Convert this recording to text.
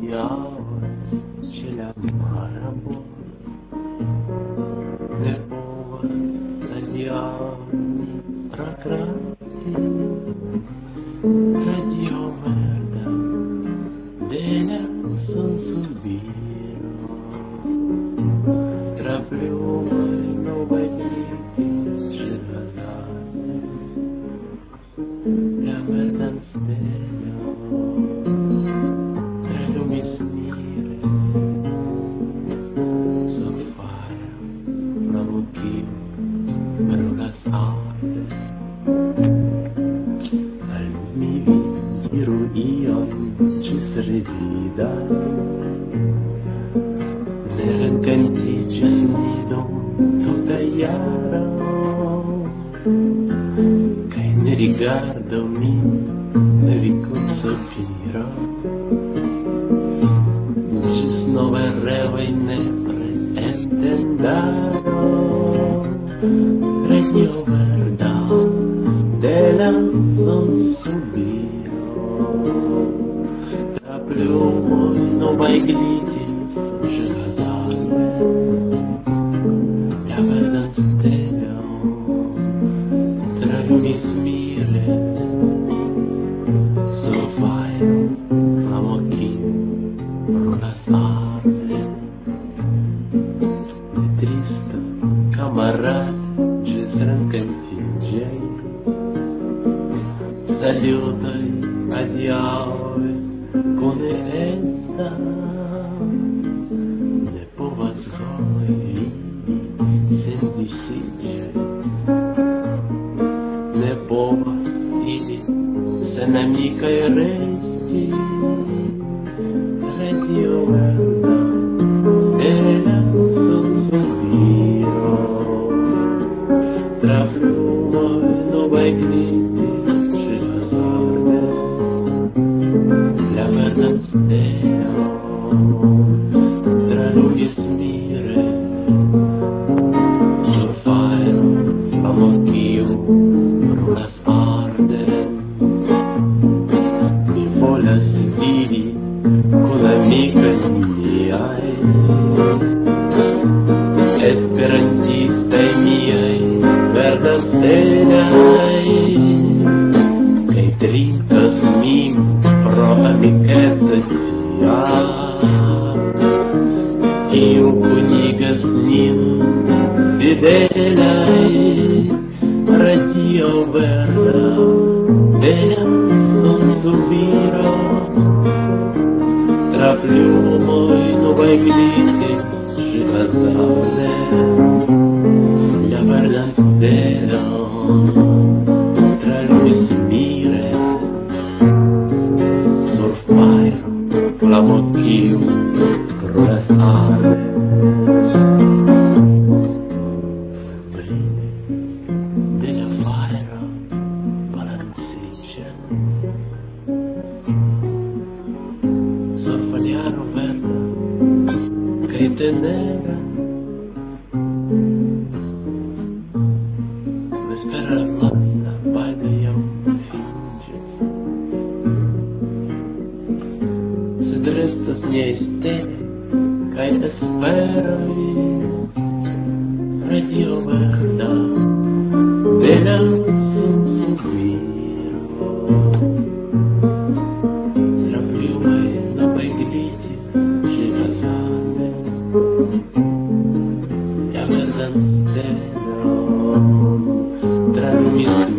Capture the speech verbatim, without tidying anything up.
Adiaos ce l'amaro ne povas adiaŭi tra grazi radio verda de la sunsubiro tra plumoj novaj glitis ŝelhazarde la verdan stelon tralumis mire sur faro provo kiu brulas arde. Al mi vi diru ion ĝis revidas, ne renkontiĝas ni dum tuta jaro, kaj ne rigardu min vi kun sopiro. Ĝis novaj revoj nepre etendaro, radio verda de la sunsubiro tra plumoj novaj glitis ŝelhazarde la verdan stelon tralumis mire sur fajro flamo kiu brulas arde. Ne trista kamarad ĝis renkontiĝoj, salutoj, adiaŭoj, kune estas. Ne povas homoj vivi sen disiĝoj, ne povas ili sen amikaj resti. Radio verda de la sunsubiro tra plumoj novaj glitis ŝelhazarde la verdan stelon tralumis mire sur fajro flamo kiu brulas arde. Mi volas vivi kun amikoj miaj, esperantistaj miaj verdastelaj, kaj trinkas min pro amikeco tia, kiu kunigas nin fidelaj. Radio verda de la sunsubiro tra plumoj novaj glitis ŝelhazarde la verdan stelon tralumis mire sur fajro flamo kiu brulas arde. Brille de la fajro balanciĝas sur foliaro verda kaj tenera. Vespera lasta baldaŭ jam finiĝas, sed restas niaj steloj kaj esperoj. Radio verda de la sunsubiro tra plumoj novaj glitis ŝelhazarde la verdan stelon tralumis